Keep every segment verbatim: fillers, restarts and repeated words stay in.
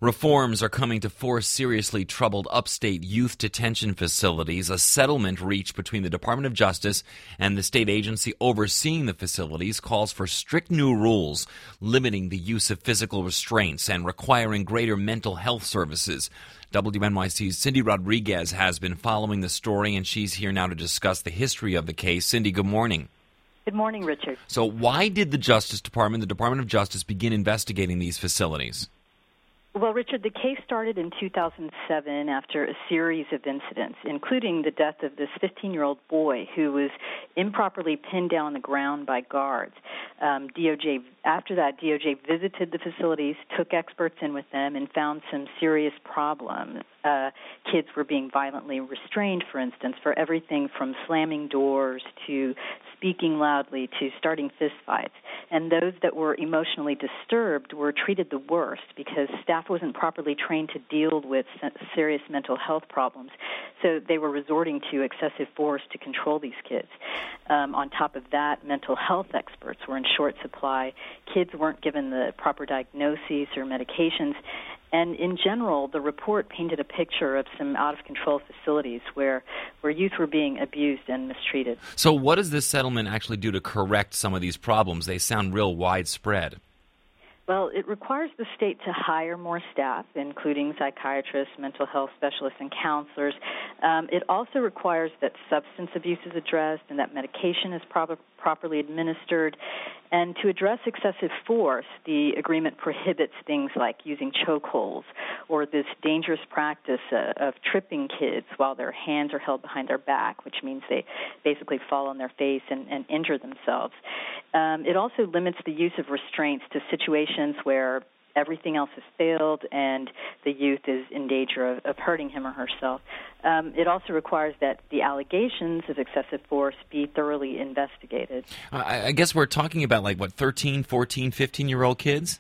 Reforms are coming to four seriously troubled upstate youth detention facilities. A settlement reached between the Department of Justice and the state agency overseeing the facilities calls for strict new rules limiting the use of physical restraints and requiring greater mental health services. W N Y C's Cindy Rodriguez has been following the story, and she's here now to discuss the history of the case. Cindy, good morning. Good morning, Richard. So why did the Justice Department, the Department of Justice, begin investigating these facilities? Well, Richard, the case started in two thousand seven after a series of incidents, including the death of this fifteen-year-old boy who was improperly pinned down on the ground by guards. Um, D O J, after that, D O J visited the facilities, took experts in with them, and found some serious problems. Uh, kids were being violently restrained, for instance, for everything from slamming doors to speaking loudly to starting fistfights. And those that were emotionally disturbed were treated the worst because staff wasn't properly trained to deal with serious mental health problems. So they were resorting to excessive force to control these kids. Um, on top of that, mental health experts were in short supply. Kids weren't given the proper diagnoses or medications. And in general, the report painted a picture of some out-of-control facilities where, where youth were being abused and mistreated. So what does this settlement actually do to correct some of these problems? They sound real widespread. Well, it requires the state to hire more staff, including psychiatrists, mental health specialists, and counselors. Um, it also requires that substance abuse is addressed and that medication is proper, properly administered. And to address excessive force, the agreement prohibits things like using chokeholds or this dangerous practice uh, of tripping kids while their hands are held behind their back, which means they basically fall on their face and, and injure themselves. Um, it also limits the use of restraints to situations where everything else has failed and the youth is in danger of, of hurting him or herself. Um, it also requires that the allegations of excessive force be thoroughly investigated. I, I guess we're talking about like, what, thirteen, fourteen, fifteen-year-old kids?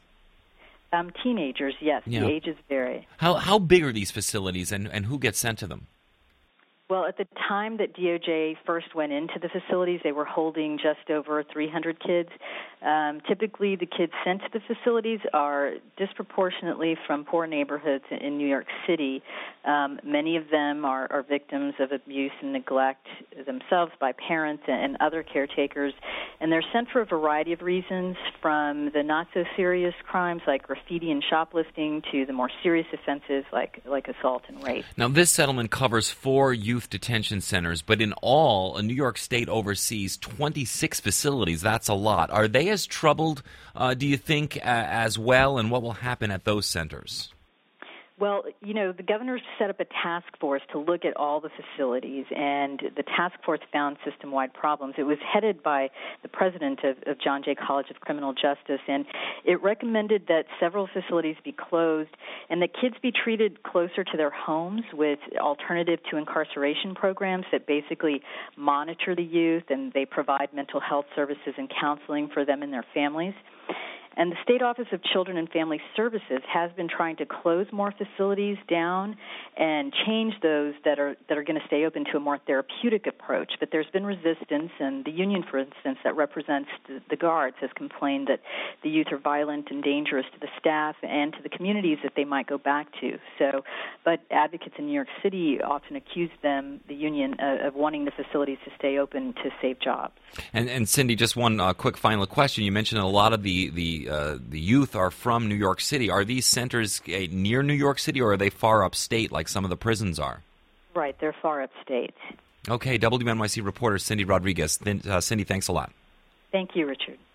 Um, teenagers, yes. Yeah. The ages vary. How how big are these facilities, and, and who gets sent to them? Well, at the time that D O J first went into the facilities, they were holding just over three hundred kids. Um, typically, the kids sent to the facilities are disproportionately from poor neighborhoods in New York City. Um, many of them are, are victims of abuse and neglect themselves by parents and other caretakers, and they're sent for a variety of reasons, from the not-so-serious crimes like graffiti and shoplifting to the more serious offenses like, like assault and rape. Now, this settlement covers four youth detention centers, but in all, New York State oversees twenty-six facilities. That's a lot. Are they as troubled, uh, do you think, uh, as well, and what will happen at those centers? Well, you know, the governor set up a task force to look at all the facilities, and the task force found system-wide problems. It was headed by the president of, of John Jay College of Criminal Justice, and it recommended that several facilities be closed and that kids be treated closer to their homes with alternative to incarceration programs that basically monitor the youth, and they provide mental health services and counseling for them and their families. And the State Office of Children and Family Services has been trying to close more facilities down and change those that are that are going to stay open to a more therapeutic approach. But there's been resistance, and the union, for instance, that represents the, the guards has complained that the youth are violent and dangerous to the staff and to the communities that they might go back to. So, but advocates in New York City often accuse them, the union, uh, of wanting the facilities to stay open to save jobs. And, and Cindy, just one uh, quick final question. You mentioned a lot of the the Uh, the youth are from New York City. Are these centers uh, near New York City, or are they far upstate like some of the prisons are? Right, they're far upstate. Okay, W N Y C reporter Cindy Rodriguez. Uh, Cindy, thanks a lot. Thank you, Richard.